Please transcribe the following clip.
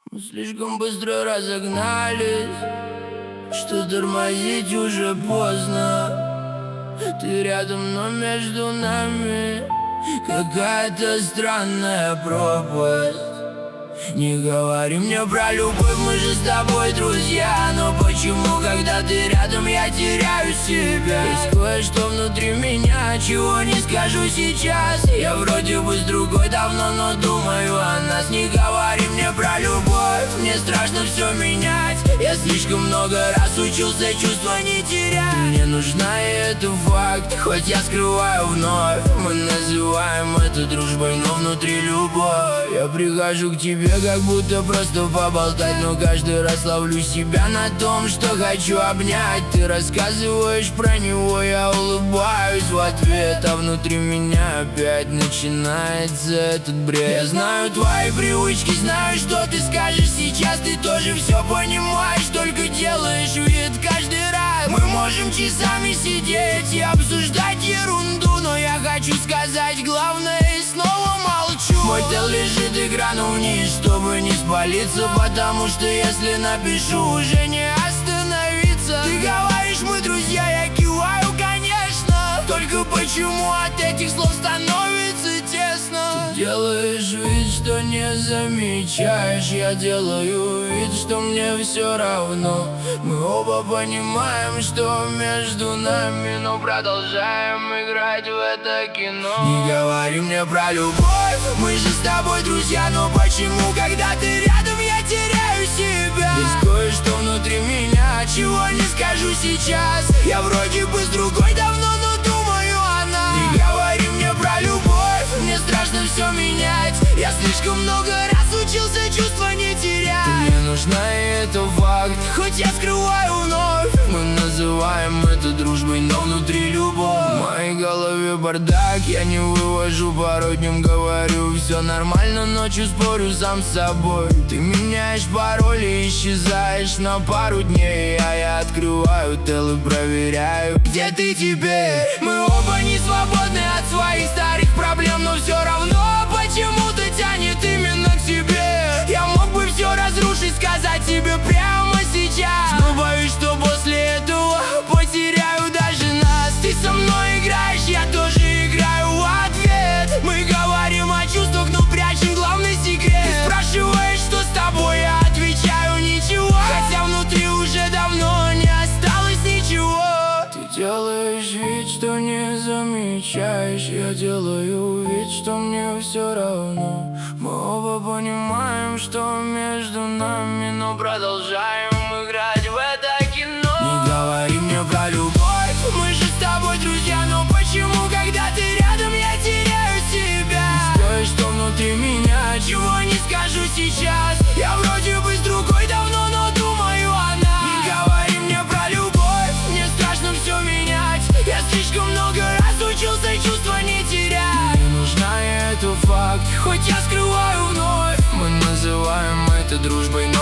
Мы слишком быстро разогнались, что тормозить уже поздно. Ты рядом, но между нами какая-то странная пропасть. Не говори мне про любовь, мы же с тобой друзья. Но почему, когда ты рядом, я теряю себя? Есть кое-что внутри меня, чего не скажу сейчас. Я вроде бы с другой давно, но думаю о нас. Не говори мне про любовь, мне страшно все менять. Я слишком много раз учился чувства не терять. Ты мне нужна, и это факт, хоть я скрываю вновь. Мы называем это дружбой, но внутри любовь. Я прихожу к тебе, как будто просто поболтать, но каждый раз ловлю себя на том, что хочу обнять. Ты рассказываешь про него, я улыбаюсь в ответ, а внутри меня опять начинается этот бред. Я знаю твои привычки, знаю, что ты скажешь сейчас. Ты тоже все понимаешь, только делаешь вид каждый раз. Мы можем часами сидеть и обсуждать ерунду, но я хочу сказать главное и снова молчу. Мой тел лежит и гранул вниз, чтобы не спалиться, потому что если напишу, уже не остановиться. Ты говоришь, мы друзья, я киваю, конечно. Только почему от этих слов становится тесно? Ты делаешь вид, что не замечаешь, я делаю вид, что мне все равно. Мы оба понимаем, что между нами, но продолжаем играть в это кино. Не говори мне про любовь, мы же с тобой друзья. Но почему, когда ты рядом, я теряю себя? Есть кое-что внутри меня, чего не скажу сейчас. Я вроде бы с другой давно, но думаю о нас. Не говори мне про любовь, мне страшно все менять. Я слишком много раз учился чувства не терять. Ты мне нужна, и это факт, хоть я скрываю вновь. Мы называем это дружбой, но внутри любовь. В моей голове бардак, я не вывожу, порой днем говорю все нормально, ночью спорю сам с собой. Ты меняешь пароли, исчезаешь на пару дней, а я открываю тел и проверяю, где ты теперь. Мы оба не свободны от своих старых проблем, но все равно почему-то тянет именно к тебе. Я мог бы все разрушить, сказать тебе прямо сейчас, но боюсь, что после этого потеряю даже нас. Ты со мной играешь, я тоже играю в ответ. Мы говорим о чувствах, но прячем главный секрет. Ты спрашиваешь, что с тобой, я отвечаю ничего, хотя внутри уже давно не осталось ничего. Ты делаешь вид, что не замечаешь, я делаю вид, что мне все равно. Мы оба понимаем, что между нами, но продолжаем играть в это кино. Не говори мне про любовь, мы же с тобой друзья. Но почему, когда ты рядом, я теряю себя? Есть кое-что внутри меня, чего не скажу сейчас. Я вроде бы с другой давно, но думаю о нас. Не говори мне про любовь, мне страшно все менять. Я слишком много раз учился чувства не терять. Мне нужна, и это факт, хоть я скрываю вновь. Мы называем это дружбой,